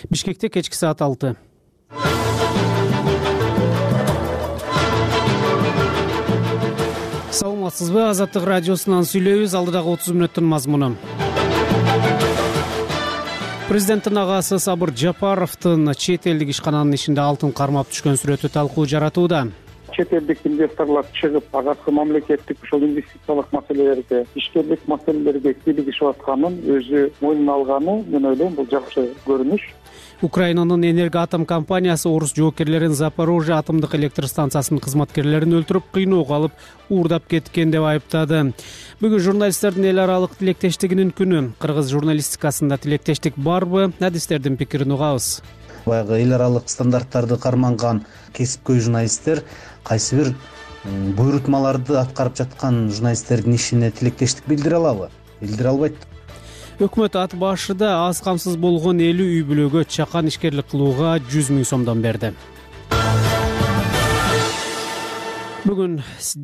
Бишкекте кечки саат 6. Саламатсызбы? Азаттык радиосунан сүйлөйбүз. Алдыдагы 30 мүнөттүн мазмуну. Президенттин агасы Сабыр Жапаровдун чет элдик ишкананын ичинде алтын кармап түшкөн сүрөтү талкуу жаратууда. Чет элдик инвесторлор чыгып, агасы мамлекеттик ушул инвестициялык маселелерге, ишкерлик маселелерге кийлигишип атканын өзү мойнуна алганы, мен ойлойм, бул жакшы көрүнүш. Украинанын Энергоатом компаниясы орус жоокерлерин Запорожье атомдук электр станциясынын кызматкерлерин өлтүрүп, кыйноого алып, уурдап кеткен деп айыптады. Бүгүн журналисттердин эл аралык тилектештигинин күнү. Кыргыз журналистикасында тилектештик барбы? Адистердин пикирин угабыз. Баягы эл аралык стандарттарды карманган кесипкөй журналисттер кайсы бир буйрутмаларды аткарып жаткан журналисттердин ишине тилектештик билдире алабы? Билдире албайт. Өкмөт ат башыда аз камсыз болгон 50 үй бүлөгө чакан ишкерлик кылууга 100 000 сомдон берди. Бүгүн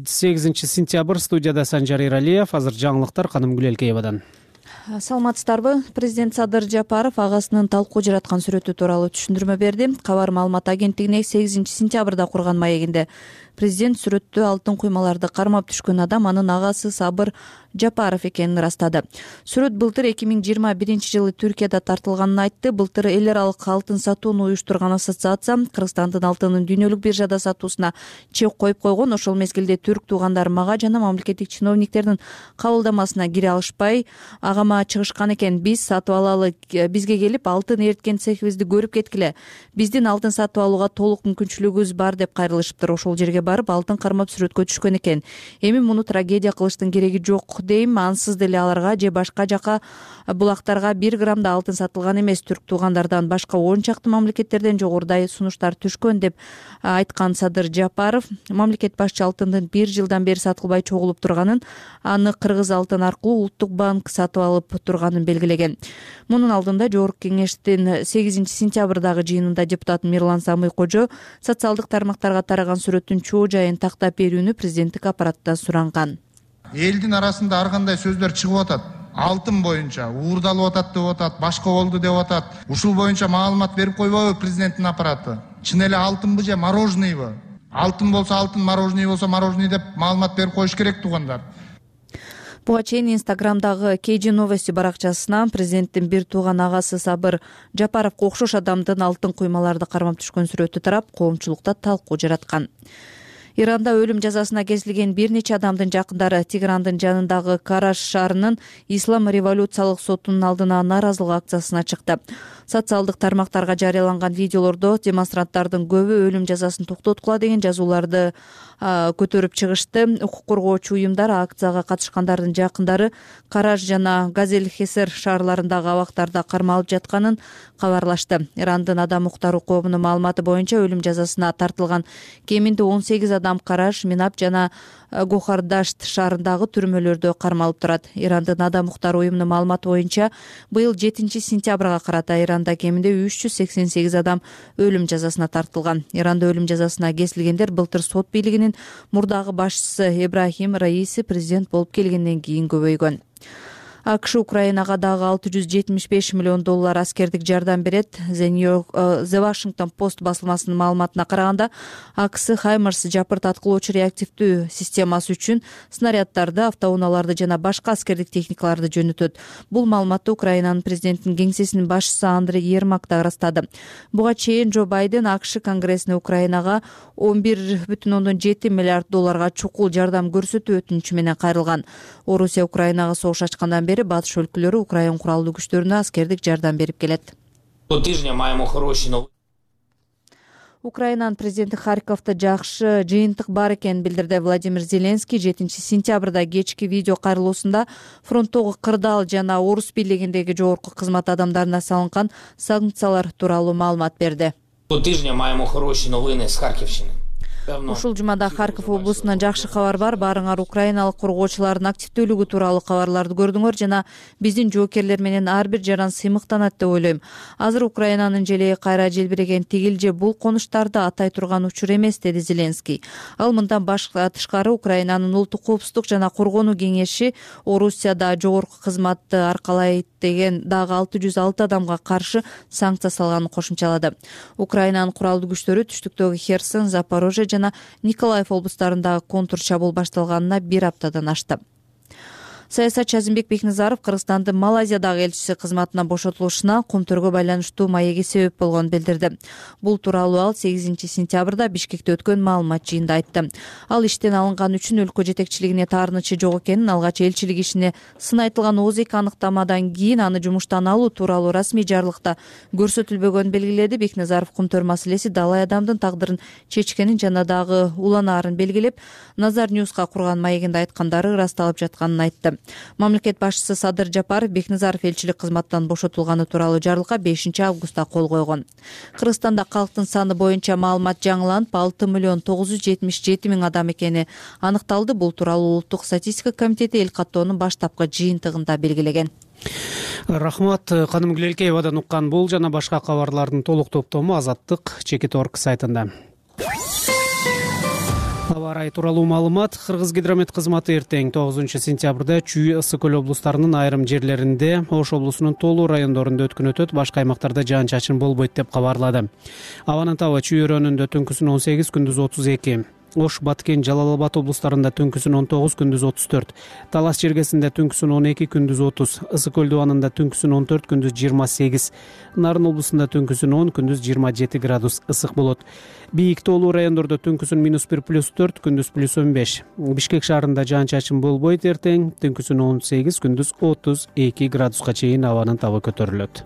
8 сентябрь, студияда Санжар Иралиев. Азыр жаңылыктар Канымгүл Элкеевадан. Саламатсыздарбы? Президент Садыр Жапаров агасынын талкуу жараткан сүрөтү тууралуу түшүндүрмө берди. Кабар маалымат агенттигине 8 сентябрда курган маегинде президент сүрөттө алтын куймаларды кармап түшкөн адам анын агасы Сабыр Жапаров экенин ырастады. Сүрөт былтыр 2021-жылы Түркияда тартылганын айтты. Былтыр эл аралык алтын сатууну уюштурган ассоциация Кыргызстандын алтынын дүйнөлүк биржада сатуусуна чек коюп койгон. Ошол мезгилде түрк туугандар мага жана мамлекеттик чиновниктердин кабылдамасына кире алышпай, агама чыгышкан экен. Биз сатып алалы, бизге келип алтын эриткен цехибизди көрүп кеткиле. Биздин алтын сатып алууга толук мүмкүнчүлүгүбүз бар деп кайрылышыптыр. Ошол жерге барып алтын кармап сүрөткө түшкөн экен. Эми муну трагедия кылыштын кереги жок дейм. Ансыз деле аларга же башка жака булактарга 1 грамм да алтын сатылган эмес. Түрк туугандардан башка 10 чакты мамлекеттерден жогорудай сунуштар түшкөн деп айткан Садыр Жапаров, мамлекет башчы алтындын 1 жылдан бери сатылбай чогулуп турганын, аны Кыргыз алтын аркылуу Улуттук банк сатып алып турганын белгилеген. Мунун алдында Жогорку кеңештин 8 сентябрдагы жыйынында депутат Мирлан Самый-Кожо социалдык тармактарга тараган сүрөттүн чоо жайын тактап берүүнү президенттик аппараттан суранган. Элдин арасында ар кандай сөздөр чыгып атат. Алтын боюнча уурдалып атат деп атат, башка болду деп атат. Ушул боюнча маалымат берип койбойбу президенттин аппараты? Чын эле алтынбы же мороженныйбы? Алтын болсо алтын, мороженый болсо мороженый деп маалымат берип коюш керек туугандар. Буга чейин Инстаграмдагы KG Новости баракчасына президенттин бир тууган агасы Сабыр Жапаровго окшош адамдын алтын куймаларды кармап түшкөн сүрөтү тарап, коомчулукта талкуу жараткан. Иранда өлүм жазасына кесилген бир нече адамдын жакындары Теграндын жанындагы Караш шаарынын Ислам революциялык сотунун алдына нааразылык акциясына чыкты. Социалдык тармактарга жарыяланган видеолордо демонстранттардын көбү өлүм жазасын токтоткула деген жазууларды көтөрүп чыгышты. Укук коргоочу уюмдар акцияга катышкандардын жакындары Караш жана Газель-Хесер шаарларындагы абактарда кармалып жатканын кабарлашты. Ирандын адам укуктары коомунун маалыматы боюнча өлүм жазасына тартылган кеминде 18 адам Караш, Минап жана Гохардашт шаарындагы түрмөлөрдө кармалып турат. Ирандын адам укуктары уюмунун маалыматы боюнча быйыл 7 сентябрга карата Иранда кеминде 388 адам өлүм жазасына тартылган. Иранда өлүм жазасына кесилгендер былтыр сот бийлигинин мурдагы башчысы Ибрахим Раиси президент болуп келгенден кийин көбөйгөн. АКШ Украинага дагы $675 миллион аскердик жардам берет. The Washington Post басылмасынын маалыматына караганда, АКС Хаймарс жапырт аткылоочу реактивдүү системасы үчүн снаряддарды, автоунааларды жана башка аскердик техникаларды жөнөтөт. Бул маалыматты Украинанын президентинин кеңсесинин башчысы Андрей Ермак да ырастады. Буга чейин Джо Байден АКШ Конгрессине Украинага $11,7 миллиард чукул жардам көрсөтүү өтүнүчү менен кайрылган. Орусия Украинага согуш ачкандан бери батыш өлкөлөрү Украин куралдуу күчтөрүнө аскердик жардам берип келет. Украинанын президенти Харьковдо жакшы жыйынтык бар экенин билдирди. Владимир Зеленский 7 сентябрда кечки видео кайрылуусунда фронттогу кырдаал жана орус бийлигиндеги жогорку кызмат адамдарына салынган санкциялар тууралуу маалымат берди. Ушул жумада Харьков облусунан жакшы кабар бар. Баарыңар украиналык коргоочулардын активдүүлүгү тууралуу кабарларды көрдүңөр жана биздин жоокерлер менен ар бир жаран сыймыктанат деп ойлойм. Азыр Украинанын желеги кайра желбиреген тигил же бул конуштарды атай турган учур эмес, деди Зеленский. Ал мындан тышкары Украинанын улуттук коопсуздук жана коргонуу кеңеши Орусияда жогорку кызматты аркалайт деген дагы 606 адамга каршы санкция салганын кошумчалады. Украинанын куралдуу күчтөрү түштүктөгү Херсон, Запорожье жана Николаев облустарындагы контур чабуул башталганына 1 аптадан ашты. Саясатчы Азимбек Бекназаров Кыргызстандын Малайзиядагы элчиси кызматынан бошотулушуна Кумтөргө байланыштуу маеги себеп болгонун билдирди. Бул тууралуу ал 8 сентябрда Бишкекте өткөн маалымат жыйынында айтты. Ал иштен алынган үчүн өлкө жетекчилигине таарынычы жок экенин, алгач элчилик ишине сын айтылган ооз эки аныктамадан кийин аны жумуштан алуу тууралуу расмий жарлыкта көрсөтүлбөгөнүн белгиледи. Бекназаров Кумтөр маселеси далай адамдын тагдырын чечкенин жана дагы уланаарын белгилеп, Назар Ньюска курган маегинде айткандары ырасталып жатканын айтты. Мамлекет башчысы Садыр Жапаров Бекназаров элчилик кызматтан бошотулганы тууралуу жарлыкка 5 августта кол койгон. Кыргызстанда калктын саны боюнча маалымат жаңыланып 6.977.000 адам экени аныкталды. Бул тууралуу Улуттук статистика комитети эл каттоонун баштапкы жыйынтыгында белгилеген. Рахмат. Каным Гүлелкеевадан уккан бул жана башка кабарлардын толук топтому Азаттык Чекит.org сайтында. Аба ырайы тууралуу маалымат. Кыргыз гидромет кызматы эртең 9 сентябрда Чүй, Ысык көл облустарынын айрым жерлеринде, Ош облусунун толуу райондорунда өткөн өтөт, башка аймактарда жаан-чачын болбойт деп кабарлады. Абанын табы Чүй өрөөнүндө түнкүсүн 18, күндүз 32. Ош, Баткен, Жалал Абад облустарында түнкүсүн 19, күндүз 34. Талас чергесинде түнкүсүн 12, күндүз 30. Ысык көл дубанында түнкүсүн 14, күндүз 28. Нарын облусунда түнкүсүн 10, күндүз 27 градус ысык болот. Бийик тоолуу райондордо түнкүсүн -1 +4, күндүз +15. Бишкек шаарында жаан-чачын болбойт эртең, түнкүсүн 18, күндүз 32 градуска чейин абанын табы көтөрүлөт.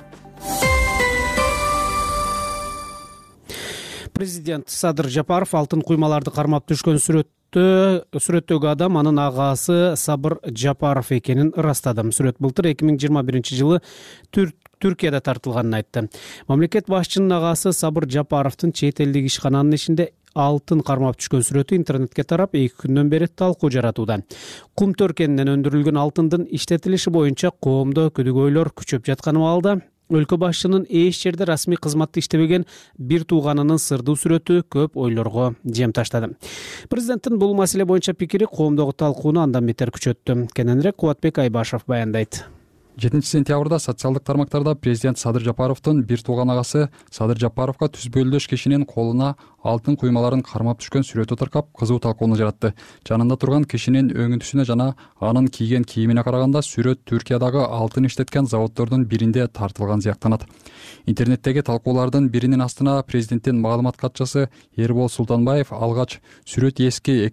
Президент Садыр Жапаров алтын куймаларды кармап түшкөн сүрөттөгү адам анын агасы Сабыр Жапаров экенин ырастады. Сүрөт былтыр 2021 жылы Түркияда тартылганын айтты. Мамлекет башчынын агасы Сабыр Жапаровдун чет элдик ишкананын ишинде алтын кармап түшкөн сүрөтү интернетке тарап 2 күндөн бери талкуу жаратууда. Кумтөр кенинен өндүрүлгөн алтындын иштетилиши боюнча коомдо күдүгөйлөр күчөп жаткан абалда өлкө башчынын эч жерде расмий кызматты иштебеген бир тууганынын сырдуу сүрөтү көп ойлорго жем таштады. Президенттин бул маселе боюнча пикири коомдогу талкууну андан бетер күчөттү. Кененирээк Кубатбек Айбашев баяндайт. 7 сентябрда социалдык тармактарда президент Садыр Жапаровдун бир тууган агасы Садыр Жапаровго түзбөлдөш кишинин колуна алтын куймаларын кармап түшкөн сүрөтү таркап кызуу талкууну жаратты. Жанында турган кишинин өңүнтүсүнө жана анын кийген кийимине караганда сүрөт Түркиядагы алтын иштеткен заводдордун биринде тартылган сыяктанат. Интернеттеги талкуулардын биринин астына президенттин маалымат катчысы Эрбол Султанбаев алгач сүрөт эски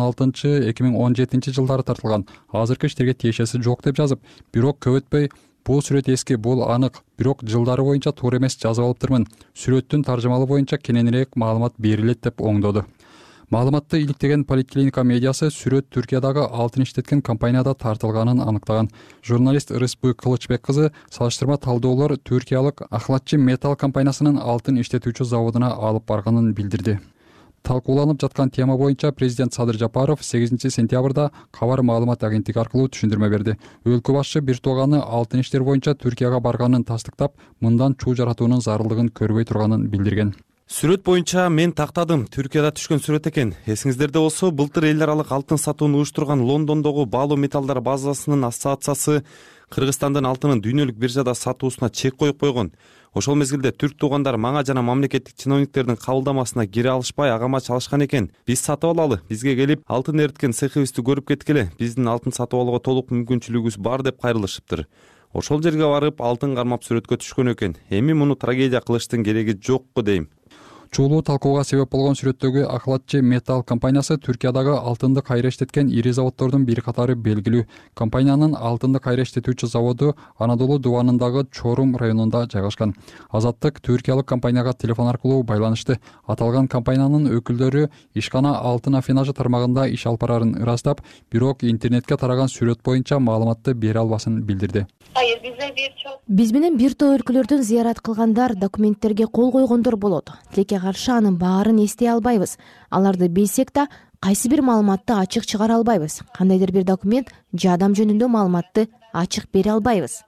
2016-2017 жылдары тартылган, азыркы иштерге тиешеси жок деп жазып, бирок көп өтпөй бул сүрөт эски, бул анык, бирок жылдары боюнча туура эмес жазып алыптырмын. Сүрөттүн таржымалы боюнча кененирээк маалымат берилет деп оңдоду. Маалыматты иликтеген Поликлиника медиасы сүрөт Түркиядагы алтын иштеткен компанияда тартылганын аныктаган. Журналист Ырысбы Кылычбек кызы салыштырма талдоолор Түркиялык Ахлатчы металл компаниясынын алтын иштетүүчү заводуна алып барганын билдирди. Талкууланып жаткан тема боюнча президент Садыр Жапаров 8 сентябрда Кабар маалымат агенттиги аркылуу түшүндүрмө берди. Өлкө башчы бир тууганы алтын иштер боюнча Түркияга барганын тастыктап, мындан чуу жаратуунун зарылдыгын көрбөй турганын билдирген. Сүрөт боюнча мен тактадым. Түркияда түшкөн сүрөт экен. Эсиңиздерде болсо, былтыр эл аралык алтын сатууну уюштурган Лондондогу баалуу металлдар базасынын ассоциациясы Кыргызстандын алтынын дүйнөлүк биржада сатуусуна чек коюп койгон. Ошол мезгилде түрк туугандар мага жана мамлекеттик чиновниктердин кабылдамасына кире алышпай агама чалышкан экен. Биз сатып алалы, бизге келип алтын эриткен цехибизди көрүп кеткиле, биздин алтын сатып алууга толук мүмкүнчүлүгүбүз бар деп кайрылышыптыр. Ошол жерге барып алтын кармап сүрөткө түшкөн экен. Эми муну трагедия кылыштын кереги жокку дейм. Чуулуу талкууга себеп болгон сүрөттөгү Ахлатчы металл компаниясы Түркиядагы алтынды кайра иштеткен ири заводдордун бир катары белгилүү. Компаниянын алтынды кайра иштетүүчү заводу Анадолу дубанындагы Чорум районунда жайгашкан. Азаттык түркиялык компанияга телефон аркылуу байланышты. Аталган компаниянын өкүлдөрү ишкана алтын афинажы тармагында иш алып барарын ырастап, бирок интернетке тараган сүрөт боюнча маалыматты бере албасын билдирди. Биз менен бир топ өлкөлөрдөн зыярат кылгандар документтерге кол койгондор болот. Тилекке каршы анын баарын эстей албайбыз. Аларды билсек да кайсы бир маалыматты ачык чыгара албайбыз. Кандайдыр бир документ же адам жөнүндө маалыматты ачык бере албайбыз,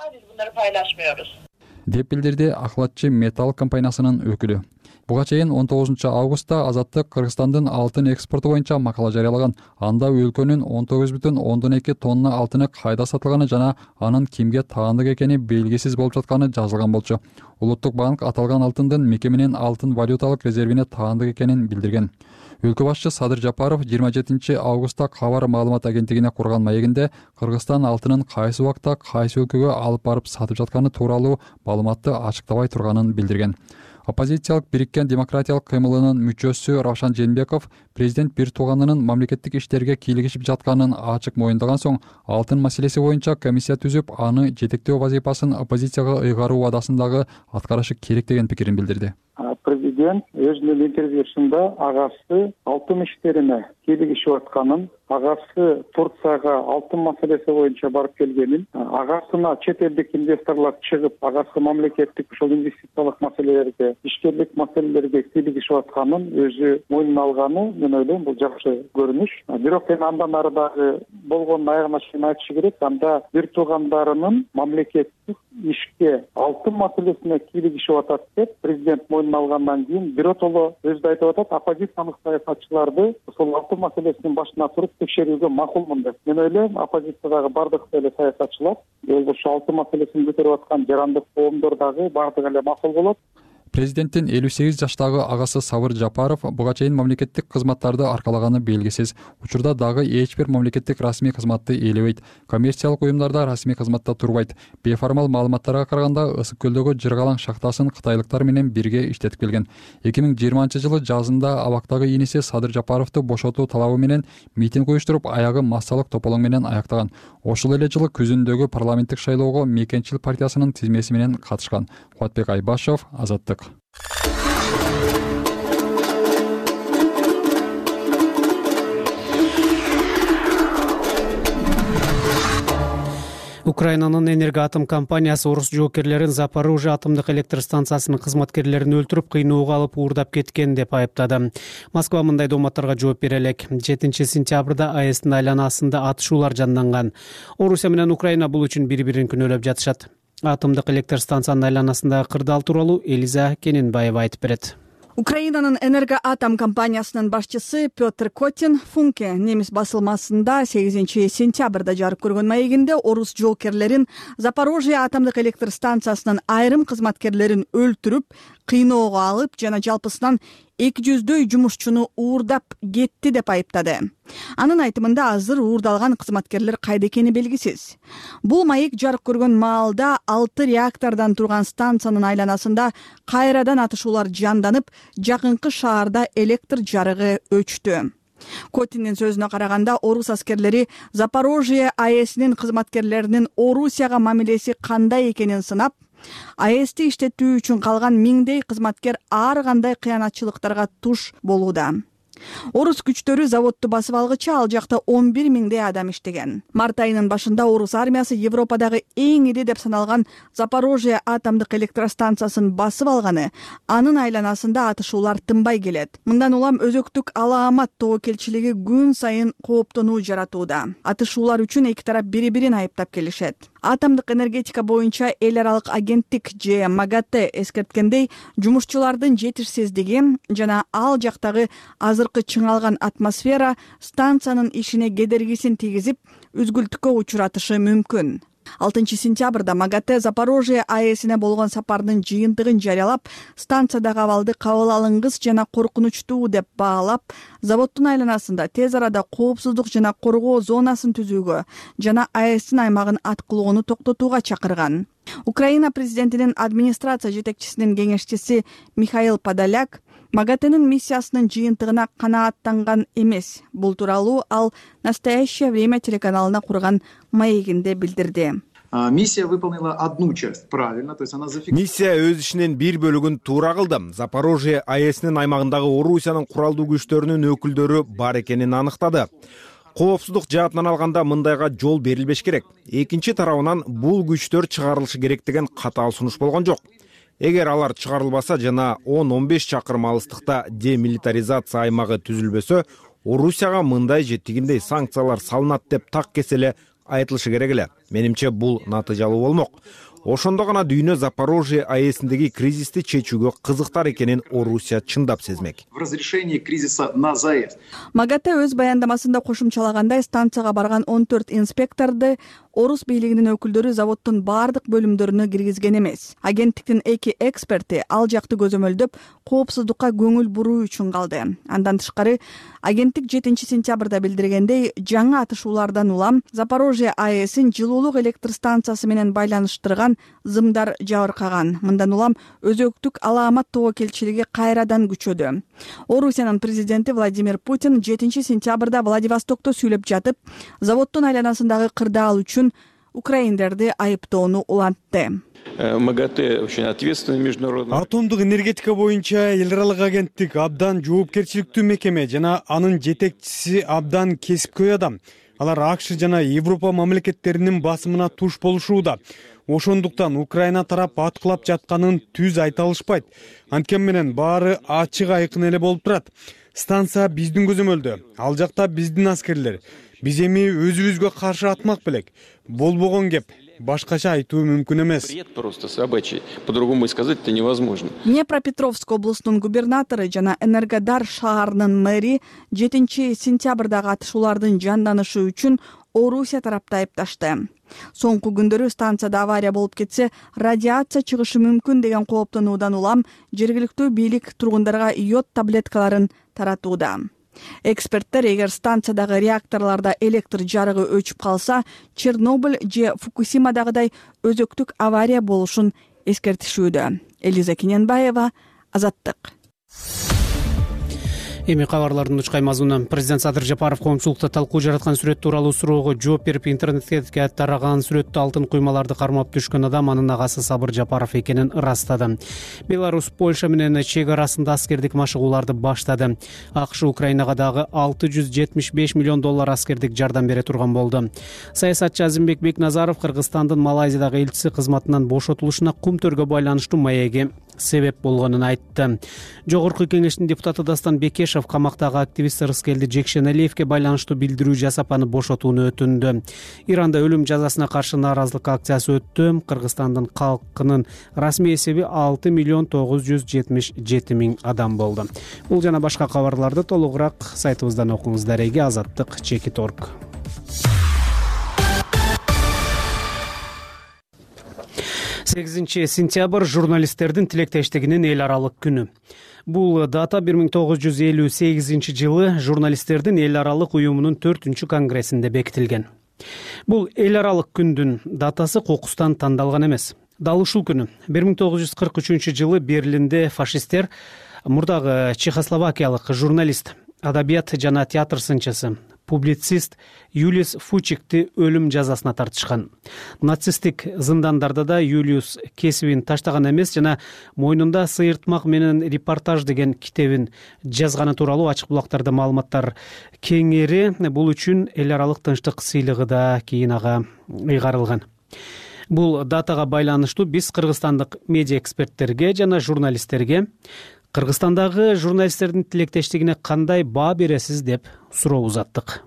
деп билдирди Ахлатчы Металл компаниясынын өкүлү. Буга чейин 19 августта Азаттык Кыргызстандын алтын экспорту боюнча макала жарыялаган. Анда өлкөнүн 19,2 тонна алтыны кайда сатылганы жана анын кимге таандык экени белгисиз болуп жатканы жазылган болчу. Улуттук банк аталган алтындын мекеменин алтын валюталык резервине таандык экенин билдирген. Өлкө башчы Садыр Жапаров 27 августта Кабар маалымат агенттигине курган маегинде Кыргызстан алтынын кайсы убакта кайсы өлкөгө алып барып сатып жатканы тууралуу маалыматты ачыктабай турганын билдирген. Оппозициялык Бириккен демократиялык кыймылынын мүчөсү Равшан Женбеков президент бир тууганынын мамлекеттик иштерге кийлигишип жатканын ачык моюндаган соң алтын маселеси боюнча комиссия түзүп, аны жетектөө вазифасын оппозицияга ыйгаруу убадасын дагы аткарышы керек деген пикирин билдирди. Президент өзүнүн интервьюсунда агасы алтын иштерине кийлигишип атканын, агасы Турцияга алтын маселеси боюнча барып келгенин, агасына чет элдик инвесторлор чыгып, агасы мамлекеттик ушул инвестициялык маселелерге, ишкерлик маселелерге кийлигишип атканын өзү мойнуна алганы, мен ойлойм, бул жакшы көрүнүш. Бирок андан ары дагы болгонун аягына чейин айтышы керек. Анда бир туугандарынын мамлекеттик ишке алтын маселесине кийлигишип атат деп президент мойнуна алгандан кийин биротоло өзү айтып атат, оппозициялык саясатчыларды ушул алтын маселесинин башына туруп текшерүүгө макулмун деп. Мен ойлойм, оппозициядагы бардык эле саясатчылар, ошол алтын маселесин көтөрүп аткан жарандык коомдор дагы бардыгы эле макул болот. Президенттин 58 жаштагы агасы Сабыр Жапаров буга чейин мамлекеттик кызматтарды аркалаганы белгисиз. Учурда дагы эч бир мамлекеттик расмий кызматты ээлебейт. Коммерциялык уюмдарда расмий кызматта турбайт. Беформал маалыматтарга караганда Ысык көлдөгү Жыргалаң шахтасын кытайлыктар менен бирге иштетип келген. 2020-жылы жазында абактагы иниси Садыр Жапаровду бошотуу талабы менен митинг уюштуруп, аягы массалык тополоң менен аяктаган. Ошол эле жылы күзүндөгү парламенттик шайлоого Мекенчил партиясынын тизмеси менен катышкан. Кубатбек Айбашев, Азаттык. Украинанын Энергоатом компаниясы орус жоокерлерин Запорожье атомдук электр станциясынын кызматкерлерин өлтүрүп, кыйноого алып уурдап кеткен деп айыптады. Москва мындай дооматтарга жооп бере элек. 7 сентябрда АЭСтин айланасында атышуулар жанданган. Орусия менен Украина бул үчүн бири-бирин күнөөлөп жатышат. Атомдук электр станциянын айланасындагы кырдаал тууралуу Элиза Кененбаева айтып берет. Украинанын Энергоатом компаниясынын башчысы Петр Котин Функе немис басылмасында 8 сентябрда жарык көргөн маегинде орус жоокерлерин Запорожье атомдук электр станциясынын айрым кызматкерлерин өлтүрүп, кыйноого алып жана жалпысынан 200дөй жумушчуну уурдап кетти деп айыптады. Анын айтымында азыр уурдалган кызматкерлер кайда экени белгисиз. Бул маек жарык көргөн маалда 6 реактордон турган станциянын айланасында кайрадан атышуулар жанданып, жакынкы шаарда электр жарыгы өчтү. Котиндин сөзүнө караганда, орус аскерлери Запорожье АЭСинин кызматкерлеринин Орусияга мамилеси кандай экенин сынап, АЭСти иштетүү үчүн калган миңдей кызматкер ар кандай кыянатчылыктарга туш болууда. Орус күчтөрү заводду басып алгыча ал жакта 11 миңдей адам иштеген. Март айынын башында орус армиясы Европадагы эң ири деп саналган Запорожье атомдук электростанциясын басып алганы, анын айланасында атышуулар тынбай келет. Мындан улам өзөктүк алаамат тобокелчилиги күн сайын кооптонуу жаратууда. Атышуулар үчүн эки тарап бири-бирин айыптап келишет. Атомдук энергетика боюнча эл аралык агенттик же МАГАТЭ эскерткендей, жумушчулардын жетишсиздиги жана ал жактагы азыркы чыңалган атмосфера станциянын ишине кедергисин тийгизип, үзгүлтүккө учуратышы мүмкүн. 6 сентябрда МАГАТЭ Запорожье АЭСине болгон сапардын жыйынтыгын жарыялап, станциядагы абалды кабыл алынгыс жана коркунучтуу деп баалап, заводдун айланасында тез арада коопсуздук жана коргоо зонасын түзүүгө жана АЭСтин аймагын аткылоону токтотууга чакырган. Украина президентинин администрация жетекчисинин кеңешчиси Михаил Подоляк МАГАТЭнин миссиясынын жыйынтыгына канааттанган эмес. Бул тууралуу ал «Настоящее время» телеканалына курган маегинде билдирди. Миссия выполнила одну часть правильно, то есть она зафиксировала. Миссия өз ишинин бир бөлүгүн туура кылды. Запорожье АЭСинин аймагындагы Орусиянын куралдуу күчтөрүнүн өкүлдөрү бар экенин аныктады. коопсуздук жаатынан алганда мындайга жол берилбеш керек. Экинчи тарабынан бул күчтөр чыгарылышы керек деген катаал сунуш болгон жок. Эгер алар чыгарылбаса жана 10-15 чакырым алыстыкта демилитаризация аймагы түзүлбөсө, Орусияга мындай же тигиндей санкциялар салынат деп так кеселе айтылышы керек эле. Менимче бул натыйжалуу болмок. Ошондо гана дүйнө Запорожье АЭСиндеги кризисти чечүүгө кызыктар экенин Орусия чындап сезмек. В разрешении кризиса на ЗАЭС. МАГАТЭ өз баяндамасында кошумчалагандай, станцияга барган 14 инспекторду орус бийлигинин өкүлдөрү заводдун баардык бөлүмдөрүнө киргизген эмес. Агенттиктин 2 эксперти ал жакты көзөмөлдөп, коопсуздукка көңүл буруу үчүн калды. Андан тышкары, агенттик 7-сентябрда билдиргендей, жаңы атышуулардан улам Запорожье АЭСин жылуулук электр станциясы менен байланыштырган зымдар жабыркаган. Мындан улам өзөктүк алаамат тобокелчилиги кайрадан күчөдү. Орусиянын президенти Владимир Путин 7-сентябрда Владивостокто сүйлөп жатып, заводдун айланасындагы кырдаал үчүн украиндерди айыптоону улантты. МАГАТЭ очень ответственный международный. Атомдук энергетика боюнча эл аралык агенттик абдан жоопкерчиликтүү мекеме жана анын жетекчиси абдан кесипкөй адам. Алар АКШ жана Европа мамлекеттеринин басымына туш болушууда. Ошондуктан Украина тарап аткылап жатканын түз айта алышпайт. Анткени менен баары ачык айкын эле болуп турат. Станция биздин көзөмөлдө, ал жакта биздин аскерлер. Биз эми өзүбүзгө каршы атмак белек. Болбогон кеп, башкача айтуу мүмкүн эмес. Просто собачий, по-другому сказать это невозможно. Днепропетровск облустунун губернатору жана Энергодар шаарынын мэри 7-сентябрдагы атышуулардын жанданышы үчүн Орусия тарапты айыпташты. Соңку күндөрү станцияда авария болуп кетсе, радиация чыгышы мүмкүн деген кооптонуудан улам жергиликтүү бийлик тургундарга йод таблеткаларын таратууда. Эксперттер эгер станциядагы реакторлордо электр жарыгы өчүп калса, Чернобыль же Фукусимадагыдай өзөктүк авария болушун эскертишүүдө. Элиза Кененбаева, Азаттык. Эми кабарлардын учкай мазмуну. Президент Садыр Жапаров коомчулукта талкуу жараткан сүрөт тууралуу суроого жооп берип, интернетке тараган сүрөттө алтын куймаларды кармап түшкөн адам анын агасы Сабыр Жапаров экенин ырастады. Беларусь Польша менен чек арасында аскердик машыгууларды баштады. АКШ Украинага дагы $675 миллион аскердик жардам бере турган болду. Саясатчы Азимбек Бекназаров Кыргызстандын Малайзиядагы элчиси кызматынан бошотулушуна кумтөргө байланыштуу маеги себеп болгонун айтты. Жогорку кеңештин депутаты Дастан Бекешев камактагы активист Рыскелди Жекшеналиевке байланыштуу билдирүү жасап аны бошотууну өтүндү. Иранда өлүм жазасына каршы нааразылык акциясы өттү. Кыргызстандын калкынын расмий эсеби 6.977.000 адам болду. Бул жана башка кабарларды толугураак сайтыбыздан окуңуз. Дареги Азаттык.org. 8 сентябрь журналисттердин тилектештигинин эл аралык күнү. Бул дата 1958 жылы журналисттердин эл аралык уюмунун 4-чү конгрессинде бекитилген. Бул эл аралык күндүн датасы кокустан тандалган эмес. Дал ушул күнү 1943 жылы Берлинде фашисттер мурдагы чехословакиялык журналист, адабият жана театр сынчысы, публицист Юлиус Фучикти өлүм жазасына тартышкан. Нацисттик зындандарда да Юлиус кесибин таштаган эмес жана мойнунда сыйыртмак менен репортаж деген китебин жазганы тууралуу ачык булактарда маалыматтар кеңери. Бул үчүн эл аралык тынчтык сыйлыгы да кийин ага ыйгарылган. Бул датага байланыштуу биз кыргызстандык медиа эксперттерге жана журналисттерге Кыргызстандагы журналисттердин тилектештигине кандай баа бересиз деп суроо узаттык.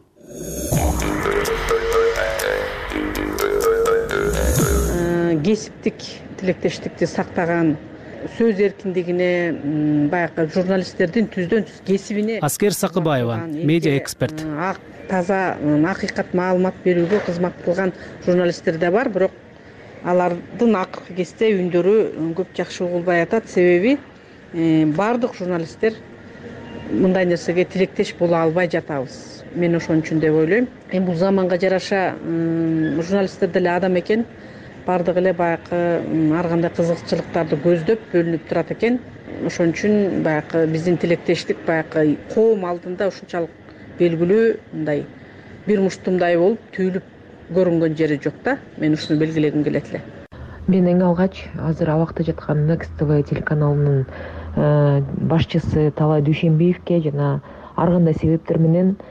Кесиптик тилектештикти сактаган, сөз эркиндигине, баягы журналисттердин түздөн түз кесибине. Аскер Сакыбаева, медиа эксперт. Таза акыйкат маалымат берүүгө кызмат кылган журналисттер да бар, бирок алардын акыркы кезде үндөрү көп жакшы угулбай атат. Себеби бардык журналисттер мындай нерсеге тилектеш боло албай жатабыз. Мен ошон үчүн деп ойлойм. Бул заманга жараша журналисттер деле адам экен. Бардык эле баягы ар кандай кызыкчылыктарды көздөп бөлүнүп турат экен. Ошон үчүн баягы биздин тилектештик баягы коом алдында ушунчалык белгилүү мындай бир муштумдай болуп түйүлүп көрүнгөн жери жок да. Мен ушуну белгилегим келет эле. Мен эң алгач азыр абакта жаткан Next TV телеканалынын башчысы Талай Дүйшенбиевке жана ар кандай себептер менен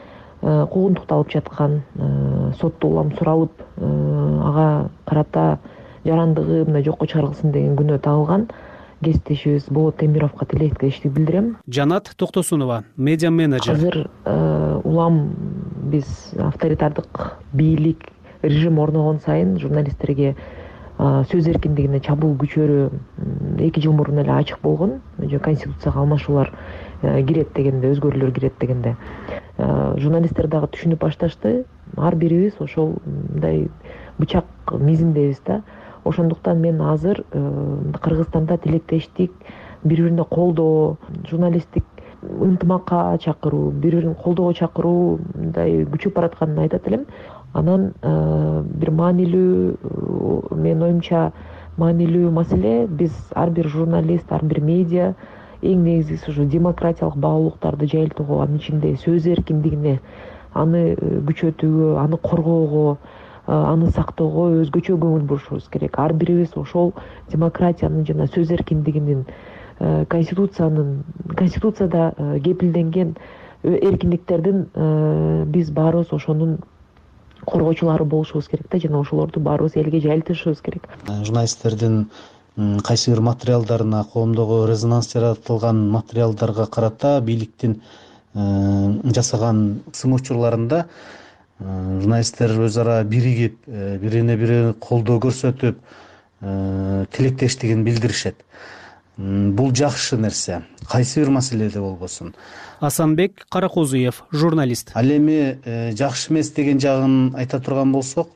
куугунтукталып жаткан, сотто улам суралып, ага карата жарандыгы мындай жокко чыгарылсын деген күнөө тагылган кесиптешибиз Болот Темировго тилектештик билдирем. Жанат Токтосунова, медиа менеджер. Азыр улам биз авторитардык бийлик режим орногон сайын журналисттерге сөз эркиндигине чабуул күчөрү 2 жыл мурун эле ачык болгон. Конституцияга алмашуулар кирет дегенде, өзгөрүүлөр кирет дегенде журналисттер дагы түшүнүп башташты. Ар бирибиз ошол мындай бычак мизиндебиз да. Ошондуктан мен азыр Кыргызстанда тилектештик, бири-бирине колдоо, журналисттик ынтымакка чакыруу, бири-бирин колдоого чакыруу мындай күчөп баратканын айтат элем. Анан бир маанилүү, менин оюмча маанилүү маселе, биз ар бир журналист, ар бир медиа эң негизгиси ушу демократиялык баалуулуктарды жайылтууга, анын ичинде сөз эркиндигине, аны күчөтүүгө, аны коргоого, аны сактоого өзгөчө көңүл бурушубуз керек. Ар бирибиз ошол демократиянын жана сөз эркиндигинин, конституцияда кепилденген эркиндиктердин биз баарыбыз ошонун коргоочулары болушубуз керек да, жана ошолорду баарыбыз элге жайылтышыбыз керек. Журналисттердин кайсы бир материалдарына, коомдогу резонанс жаратылган материалдарга карата бийликтин жасаган сын учурларында журналисттер өз ара биригип, бирине бири колдоо көрсөтүп, тилектештигин билдиришет. Бул жакшы нерсе, кайсы бир маселеде болбосун. Асанбек Каракозуев, журналист. Ал эми жакшы эмес деген жагын айта турган болсок,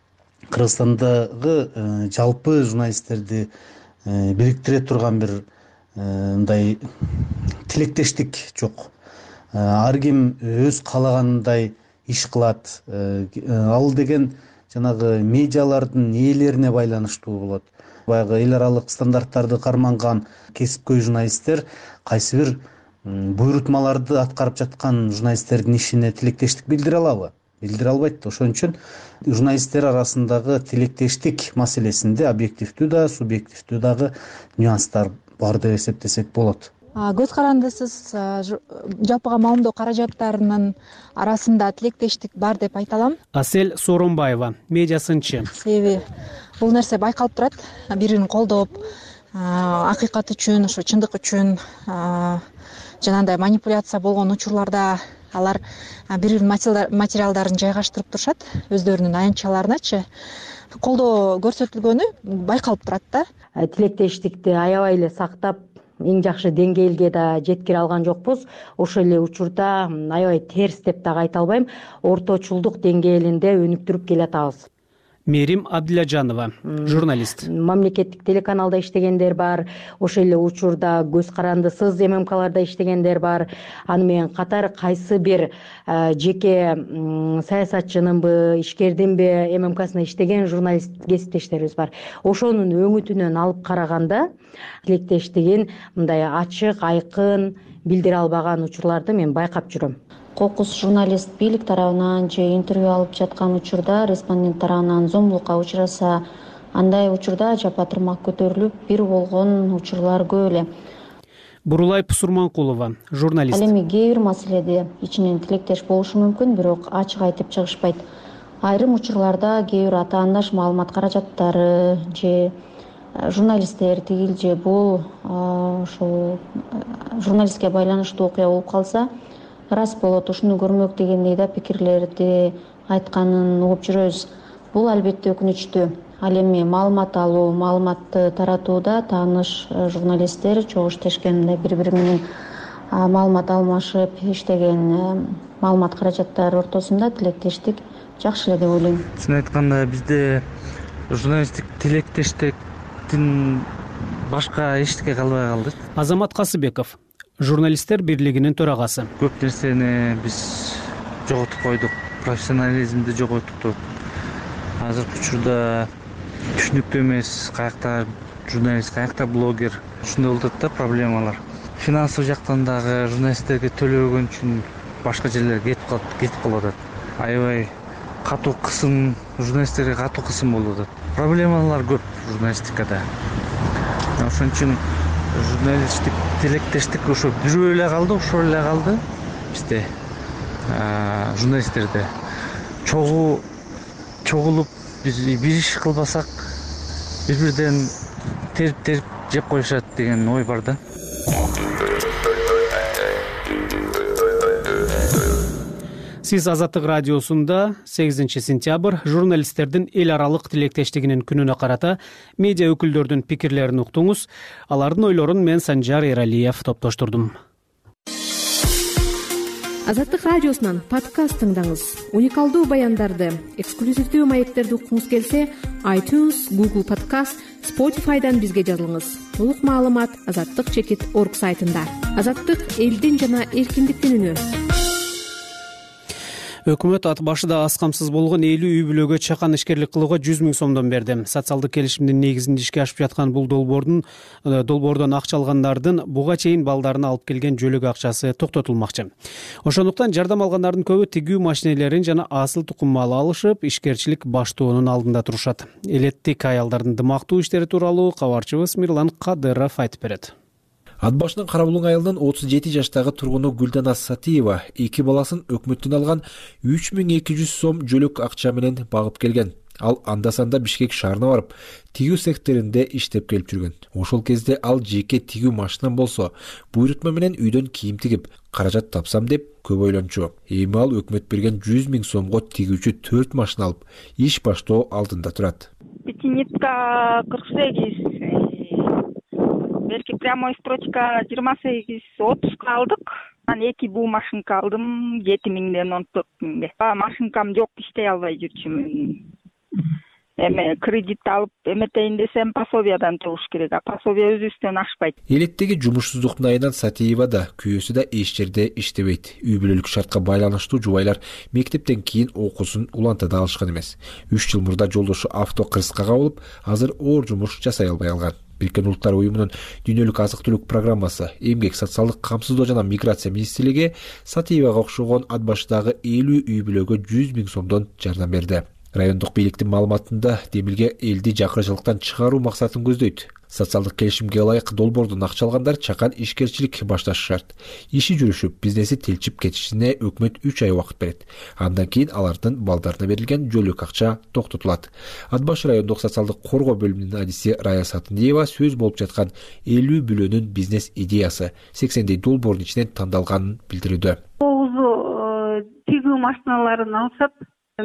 Кыргызстандагы жалпы журналисттерди бириктире турган бир мындай тилектештик жок. Ар ким өз каалагандай иш кылат. Ал деген жанагы медиалардын ээлерине байланыштуу болот. Баягы эл аралык стандарттарды карманган кесипкөй журналисттер кайсы бир буйрутмаларды аткарып жаткан журналисттердин ишине тилектештик билдире алабы? Билдире албайт. Ошон үчүн журналисттер арасындагы тилектештик маселесинде объективдүү да, субъективдүү дагы нюанстар бар деп эсептесек болот. Көз карандысыз жалпыга маалымдоо каражаттарынын арасында тилектештик бар деп айта алам. Асель Сооронбаева, медиасынчы. Себеби бул нерсе байкалып турат, бири-бирин колдоп, акыйкат үчүн, ошо чындык үчүн жанагындай манипуляция болгон учурларда алар бири-биринин материалдарын жайгаштырып турушат, өздөрүнүн аянтчаларыначы. Колдоо көрсөтүлгөнү байкалып турат да. Тилектештикти аябай эле сактап, эң жакшы деңгээлге да жеткире алган жокпуз. Ошол эле учурда аябай терс деп дагы айта албайм, орточулдук деңгээлинде өнүктүрүп келатабыз. Мерим Абдилажанова, журналист. Мамлекеттик телеканалда иштегендер бар, ошол эле учурда көз карандысыз ММКларда иштегендер бар. Аны менен катар кайсы бир жеке саясатчынынбы, ишкердинби ММКсына иштеген журналист кесиптештерибиз бар. Ошонун өңүтүнөн алып караганда тилектештигин мындай ачык, айкын билдире албаган учурларды мен байкап жүрөм. Кокус журналист бийлик тарабынан же интервью алып жаткан учурда респондент тарабынан зомбулукка учураса, андай учурда жапа турмак көтөрүлүп, бир болгон учурлар көп эле. Бурулай Пусурманкулова, журналист. Ал эми кээ бир маселеде ичинен тилектеш болушу мүмкүн, бирок ачык айтып чыгышпайт. Айрым учурларда кээ бир атаандаш маалымат каражаттары же журналисттер тигил же бул ошол журналистке байланыштуу окуя болуп калса, рас болот, ушуну көрмөк дегендей да пикирлерди айтканын угуп жүрөбүз. Бул албетте өкүнүчтүү. Ал эми маалымат алуу, маалыматты таратууда тааныш журналисттер чогуу иштешкен, бири-бири менен маалымат алмашып иштеген маалымат каражаттары ортосунда тилектештик жакшы эле деп ойлойм. Чын айтканда бизде журналисттик тилектештиктин башка эчтеке калбай калды. Азамат Касыбеков, журналисттер бирлигинин төрагасы. Көп нерсени биз жоготуп койдук, профессионализмди жоготтук. Азыркы учурда түшүнүктүү эмес, каякта журналист, каякта блогер, ушундай болуп атат да проблемалар. Финансылык жактан дагы журналисттерге төлөгөн үчүн башка жерлерге кетип калып атат. Аябай катуу кысым, журналисттерге катуу кысым болуп атат. Проблемалар көп журналистикада. Ошон үчүн журналисттик тилектештик ошо бирөө эле калды, ошол эле калды бизде. журналисттерди чогулуп биз бир иш кылбасак бири бирден терип жеп коюшат деген ой бар да. Сиз Азаттык радиосунда 8 сентябрь журналисттердин эл аралык тилектештигинин күнүнө карата медиа өкүлдөрдүн пикирлерин уктуңуз. Алардын ойлорун мен Санжар Эралиев топтоштурдум. Азаттык радиосунан подкаст тыңдаңыз. Уникалдуу баяндарды, эксклюзивдүү маектерди уккуңуз келсе, iTunes, Google Podcast, Spotify'дан бизге жазылыңыз. Толук маалымат azattik.org сайтында. Азаттык элдин жана эркиндиктин үнү. Өкмөт ат башыда аз камсыз болгон 50 үй бүлөгө чакан ишкерлик кылууга 100 000 сомдон берди. Социалдык келишимдин негизинде ишке ашып жаткан бул долбоордон акча алгандардын буга чейин балдарына алып келген жөлөк акчасы токтотулмакчы. Ошондуктан жардам алгандардын көбү тигүү машинелерин жана асыл тукум мал алышып, ишкерчилик баштоонун алдында турушат. Элеттик аялдардын дымактуу иштери тууралуу кабарчыбыз Мирлан Кадыров айтып берет. Ат башынын Карабулуң айылынын 37 жаштагы тургуну Гүлдана Сатиева 2 баласын өкмөттөн алган 3200 сом жөлөк акча менен багып келген. Ал анда-санда Бишкек шаарына барып, тигүү секторунда иштеп келип жүргөн. Ошол кезде ал жеке тигүү машинам болсо, буйрутма менен үйдөн кийим тигип, каражат тапсам деп көп ойлончу. Эми ал өкмөт берген 100 000 сомго тигүүчү 4 машина алып, иш баштоо алдында турат. Пятинитка 48, белки прямой строчка 28-30 алдык. Анан 2 буу машинка алдым 7000ден 14000ге. Машинкам жок, иштей албай жүрчүмүн. Эме кредит алып эметейин десем пособиядан туруш керек. Пособия өзүбүздөн ашпайт. Элеттеги жумушсуздуктун айынан Сатиева да, күйөөсү да эч жерде иштебейт. Үй бүлөлүк шартка байланыштуу жубайлар мектептен кийин окуусун улантада алышкан эмес. 3 жыл мурда жолдошу авто кырсыкка кабылып, азыр оор жумуш жасай албай калган. Бириккен Улуттар уюмунун дүйнөлүк азык-түлүк программасы, эмгек, социалдык камсыздоо жана миграция министрлиги Сатиевага окшогон ат башыдагы 50 үй бүлөгө 100 000 сомдон жардам берди. Райондук бийликтин маалыматында демилге элди жакырчылыктан чыгаруу максатын көздөйт. Социалдык келишимге ылайык долбоордон акча алгандар чакан ишкерчилик башташы шарт. Иши жүрүшүп, бизнеси тилчип кетишине өкмөт 3 ай убакыт берет. Андан кийин алардын балдарына берилген жөлөк акча токтотулат. Ат башы райондук социалдык коргоо бөлүмүнүн адиси Рая Сатындиева сөз болуп жаткан 50 бүлөнүн бизнес идеясы 80 долбоордун ичинен тандалганын билдирүүдө. 9 тигүү машиналарын алышат.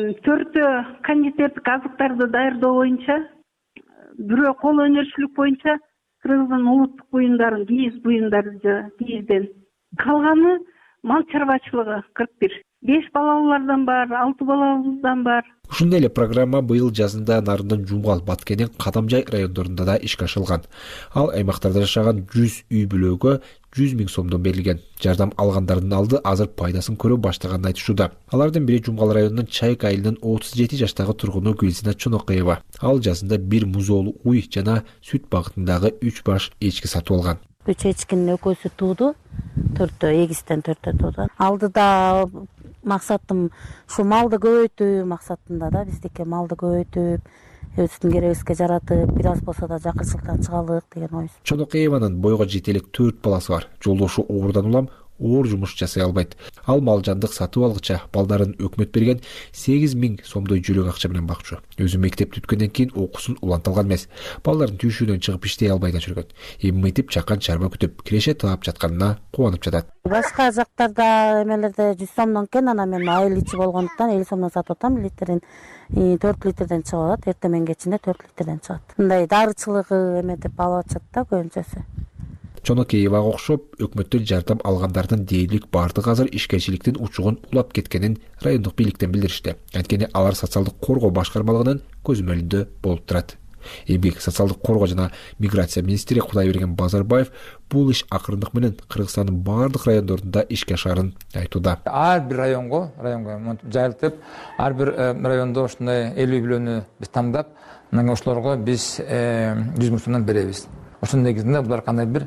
4 кондитердик азыктарды даярдоо боюнча, бирөө кол өнөрчүлүк боюнча Кыргыздын улуттук буюмдарын, кийиз буюмдары кийизден. Калганы мал чарбачылыгы 41. 5 балалуулардан бар, 6 балалуудан бар. Ушундай эле программа быйыл жазында Нарындын, Жумгал, Баткендин, Кадамжай райондорунда да ишке ашырылган. Ал аймактарда жашаган 100 үй бүлөгө 100 000 сомдон берилген. Жардам алгандардын алды азыр пайдасын көрө баштаганын айтышууда. Алардын бири Жумгал районунун Чайк айылынын 37 жаштагы тургуну Гүлзина Чонокаева. Ал жазында бир музоолу уй жана сүт багытындагы 3 баш эчки сатып алган. 3 эчкинин экөөсү тууду, 4 эгистен 4 тууду. Алдыда максатым ушу малды көбөйтүү максатында да, биздики малды көбөйтүп, өзүбүздүн керегибизге жаратып, бир аз болсо да жакырчылыктан чыгалык деген ой. Чонокаеванын бойго жетелик 4 баласы бар. Жолдошу оорудан улам оор жумуш жасай албайт. Ал мал жандык сатып алгыча балдарын өкмөт берген 8 000 сомдой жөлөк акча менен бакчу. Өзү мектеп бүткөндөн кийин окуусун уланталган эмес. Балдарын түйшүүдөн чыгып иштей албай да жүргөн. Эми мынтип чакан чарба күтүп, киреше таап жатканына кубанып жатат. Башка жактарда эмелерде 100 сомдон экен, анан мен айыл ичи болгондуктан 50 сомдон сатып атам. Литрин 4 литрден чыгып атат, эртең менен кечинде 4 литрден чыгат. Мындай дарычылыгы эметип алып атышат да көбүнчөсү. Чонокеевага окшоп, өкмөттөн жардам алгандардын дээрлик бардыгы азыр ишкерчиликтин учугун улап кеткенин райондук бийликтен билдиришти. Анткени алар социалдык коргоо башкармалыгынын көзөмөлүндө болуп турат. Эмгек, социалдык коргоо жана миграция министри Кудайберген Базарбаев бул иш акырындык менен Кыргызстандын бардык райондорунда ишке ашарын айтууда. Ар бир районго жайылтып, ар бир райондо ушундай 50 бүлөнү биз тандап, мына ошолорго биз 100 000 сомдон беребиз. Ошонун негизинде булар кандай бир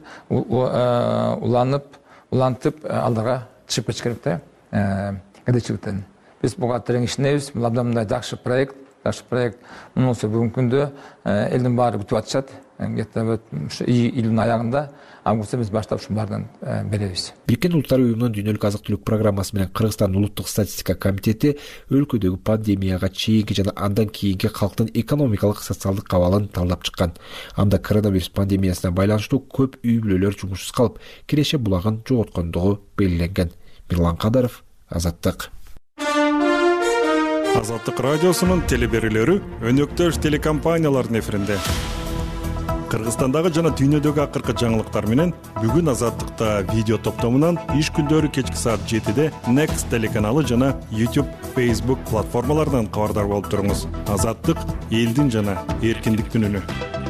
улантып алдыга чыгып кетиш керек да, кедейчиликтен. Биз буга терең ишенебиз. Бул абдан мындай жакшы проект, жакшы проект. Мунусу бүгүнкү күндө элдин баары күтүп атышат. Где-то ушу июлдун аягында, августта биз баштап ушун баарынан беребиз. Бириккен Улуттар уюмунун дүйнөлүк азык-түлүк программасы менен Кыргызстан улуттук статистика комитети өлкөдөгү пандемияга чейинки жана андан кийинки калктын экономикалык социалдык абалын талдап чыккан. Анда коронавирус пандемиясына байланыштуу көп үй бүлөлөр жумушсуз калып, киреше булагын жоготкондугу белгиленген. Мирлан Кадаров, Азаттык. Азаттык радиосунун телеберүүлөрү өнөктөш телекомпаниялардын эфиринде. Кыргызстандагы жана дүйнөдөгү акыркы жаңылыктар менен бүгүн Азаттыкта видео топтомунан иш күндөрү кечки саат 7-де Next телеканалы жана YouTube, Facebook платформаларынан кабардар болуп туруңуз. Азаттык элдин жана эркиндиктин үнү.